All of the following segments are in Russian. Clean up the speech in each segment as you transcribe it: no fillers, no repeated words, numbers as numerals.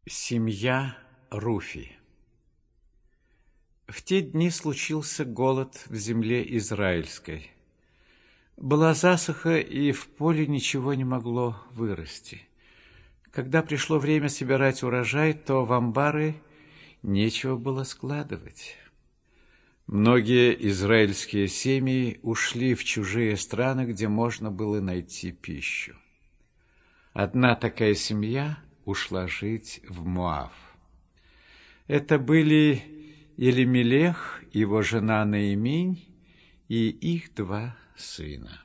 Семья Руфи. В те дни случился голод в земле израильской. Была засуха, и в поле ничего не могло вырасти. Когда пришло время собирать урожай, то в амбары нечего было складывать. Многие израильские семьи ушли в чужие страны, где можно было найти пищу. Одна такая семья ушла жить в Моав. Это были Елимелех, его жена Наиминь и их два сына.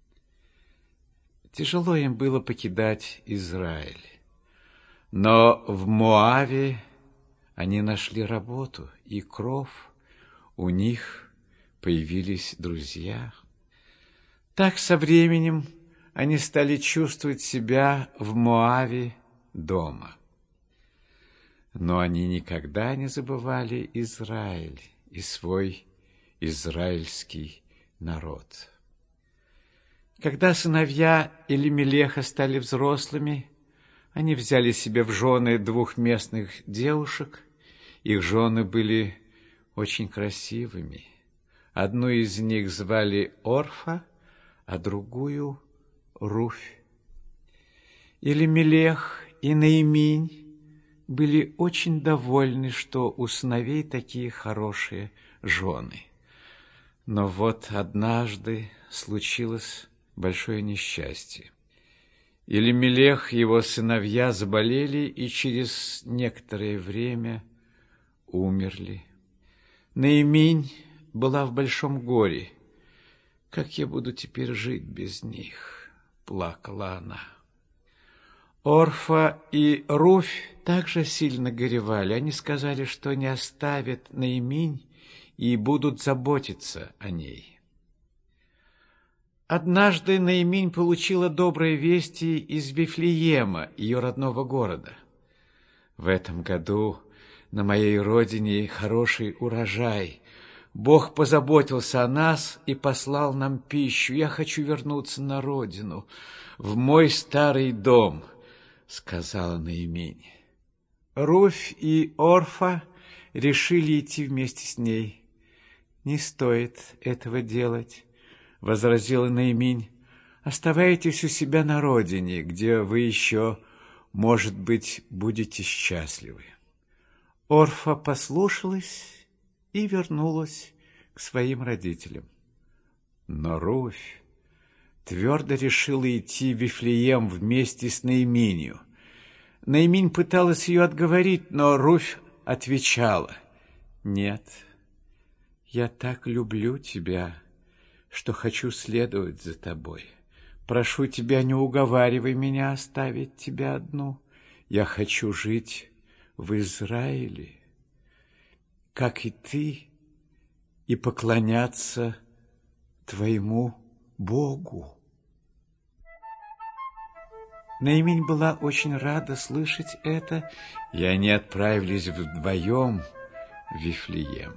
Тяжело им было покидать Израиль, но в Моаве они нашли работу и кров, у них появились друзья. Так со временем они стали чувствовать себя в Моаве дома. Но они никогда не забывали Израиль и свой израильский народ. Когда сыновья Елимелеха стали взрослыми, они взяли себе в жены двух местных девушек. Их жены были очень красивыми. Одну из них звали Орфа, а другую Руфь. Елимелех и Наиминь были очень довольны, что у сыновей такие хорошие жены. Но вот однажды случилось большое несчастье. Елимелех и его сыновья заболели и через некоторое время умерли. Наиминь была в большом горе. «Как я буду теперь жить без них?» — плакала она. Орфа и Руфь также сильно горевали. Они сказали, что не оставят Наиминь и будут заботиться о ней. Однажды Наиминь получила добрые вести из Вифлеема, ее родного города. «В этом году на моей родине хороший урожай. Бог позаботился о нас и послал нам пищу. Я хочу вернуться на родину, в мой старый дом», — сказала Наиминь. Руфь и Орфа решили идти вместе с ней. «Не стоит этого делать», — возразила Наиминь. «Оставайтесь у себя на родине, где вы еще, может быть, будете счастливы». Орфа послушалась и вернулась к своим родителям. Но Руфь твердо решила идти в Вифлеем вместе с Наиминью. Наиминь пыталась ее отговорить, но Руфь отвечала: «Нет, я так люблю тебя, что хочу следовать за тобой. Прошу тебя, не уговаривай меня оставить тебя одну. Я хочу жить в Израиле, как и ты, и поклоняться твоему Богу». Наиминь была очень рада слышать это, и они отправились вдвоем в Вифлеем.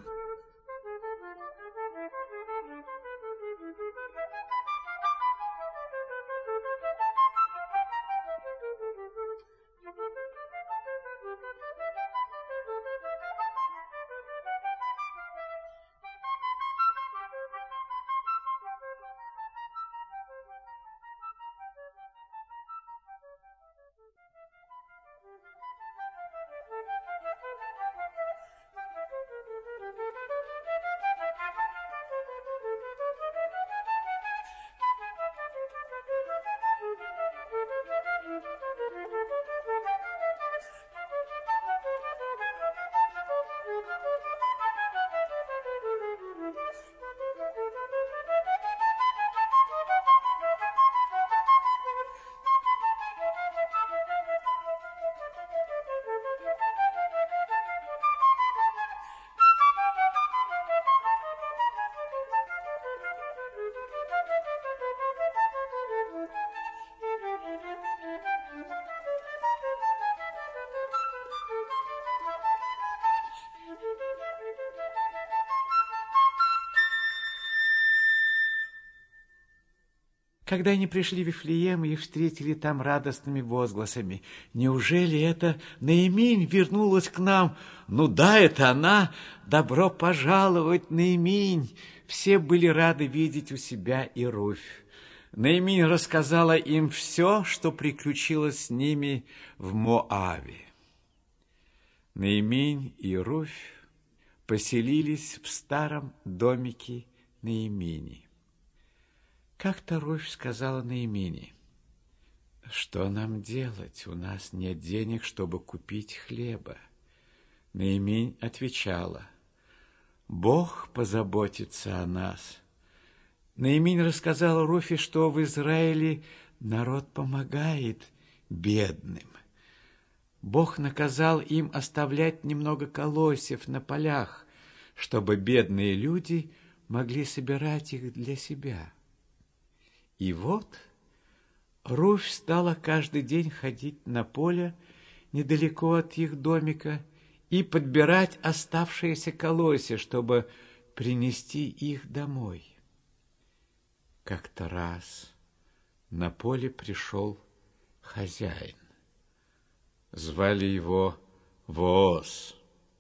Когда они пришли в Вифлеем, их встретили там радостными возгласами. «Неужели это Наиминь вернулась к нам? Ну да, это она! Добро пожаловать, Наиминь!» Все были рады видеть у себя и Руфь. Наиминь рассказала им все, что приключилось с ними в Моаве. Наиминь и Руфь поселились в старом домике Наимини. Как-то Руфь сказала Наимини: «Что нам делать? У нас нет денег, чтобы купить хлеба». Наиминь отвечала: «Бог позаботится о нас». Наиминь рассказала Руфи, что в Израиле народ помогает бедным. Бог наказал им оставлять немного колосьев на полях, чтобы бедные люди могли собирать их для себя. И вот Руфь стала каждый день ходить на поле недалеко от их домика и подбирать оставшиеся колосья, чтобы принести их домой. Как-то раз на поле пришел хозяин. Звали его Вооз.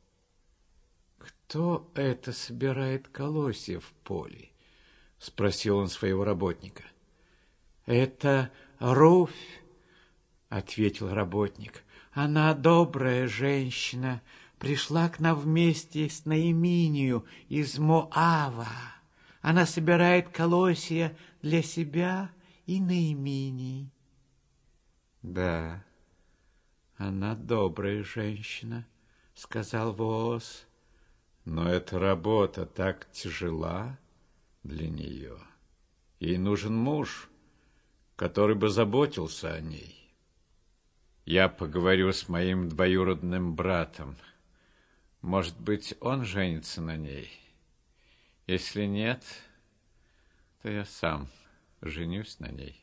«Кто это собирает колосья в поле?» — спросил он своего работника. «Это Руфь», — ответил работник. «Она добрая женщина, пришла к нам вместе с Наиминью из Моава. Она собирает колосья для себя и Наимини». «Да, она добрая женщина», — сказал Вооз. «Но эта работа так тяжела для нее. Ей нужен муж, который бы заботился о ней. Я поговорю с моим двоюродным братом. Может быть, он женится на ней. Если нет, то я сам женюсь на ней».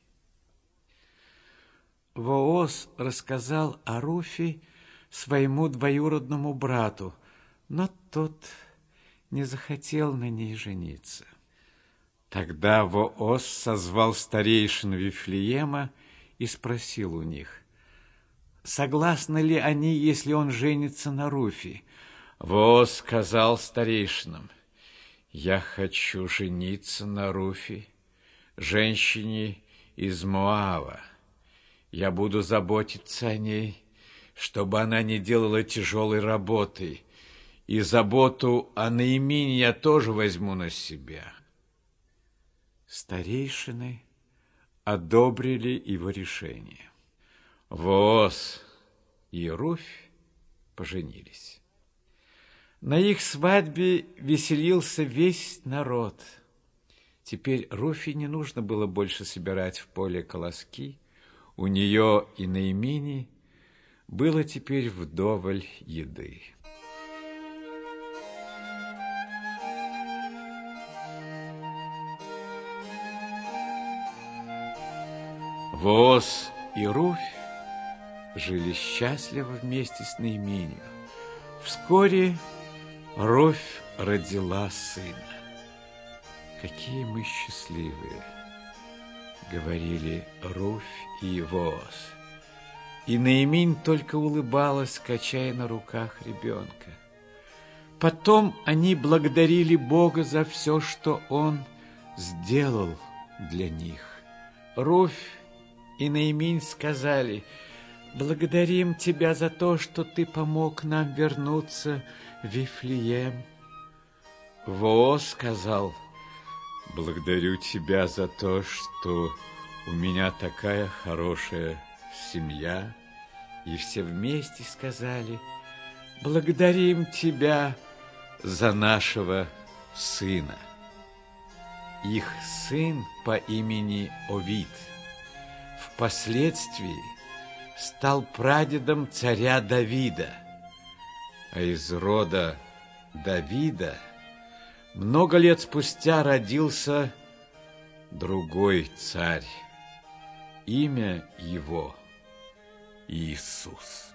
Вооз рассказал о Руфи своему двоюродному брату, но тот не захотел на ней жениться. Тогда Вооз созвал старейшин Вифлеема и спросил у них, согласны ли они, если он женится на Руфи. Вооз сказал старейшинам: «Я хочу жениться на Руфи, женщине из Моава. Я буду заботиться о ней, чтобы она не делала тяжелой работы, и заботу о Наимине я тоже возьму на себя». Старейшины одобрили его решение. Вооз и Руфь поженились. На их свадьбе веселился весь народ. Теперь Руфи не нужно было больше собирать в поле колоски. У нее и Наимини было теперь вдоволь еды. Вооз и Руфь жили счастливо вместе с Наиминью. Вскоре Руфь родила сына. «Какие мы счастливые!» — говорили Руфь и Вооз. И Наиминь только улыбалась, качая на руках ребенка. Потом они благодарили Бога за все, что Он сделал для них. Руфь и Наиминь сказали: «Благодарим тебя за то, что ты помог нам вернуться в Вифлеем». Вооз сказал: «Благодарю тебя за то, что у меня такая хорошая семья». И все вместе сказали: «Благодарим тебя за нашего сына». Их сын по имени Овид впоследствии стал прадедом царя Давида, а из рода Давида много лет спустя родился другой царь. Имя его Иисус.